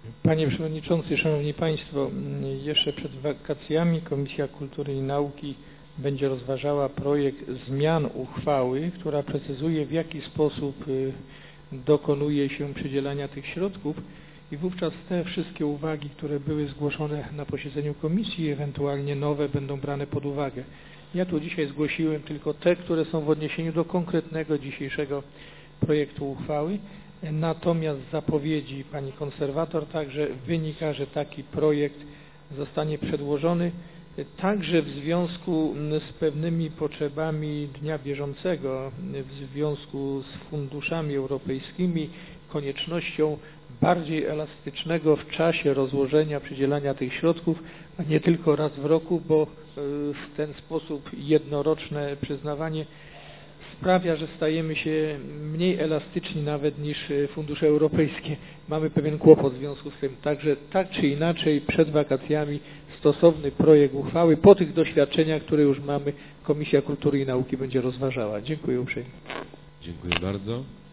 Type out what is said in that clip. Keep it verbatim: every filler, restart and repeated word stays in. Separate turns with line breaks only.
Panie Przewodniczący, Szanowni Państwo, jeszcze przed wakacjami Komisja Kultury i Nauki będzie rozważała projekt zmian uchwały, która precyzuje, w jaki sposób dokonuje się przydzielania tych środków i wówczas te wszystkie uwagi, które były zgłoszone na posiedzeniu komisji, ewentualnie nowe, będą brane pod uwagę. Ja tu dzisiaj zgłosiłem tylko te, które są w odniesieniu do konkretnego dzisiejszego projektu uchwały. Natomiast z zapowiedzi pani konserwator także wynika, że taki projekt zostanie przedłożony także w związku z pewnymi potrzebami dnia bieżącego, w związku z funduszami europejskimi, koniecznością bardziej elastycznego w czasie rozłożenia, przydzielania tych środków, a nie tylko raz w roku, bo w ten sposób jednoroczne przyznawanie sprawia, że stajemy się mniej elastyczni nawet niż fundusze europejskie. Mamy pewien kłopot w związku z tym. Także tak czy inaczej przed wakacjami stosowny projekt uchwały po tych doświadczeniach, które już mamy, Komisja Kultury i Nauki będzie rozważała. Dziękuję uprzejmie.
Dziękuję bardzo.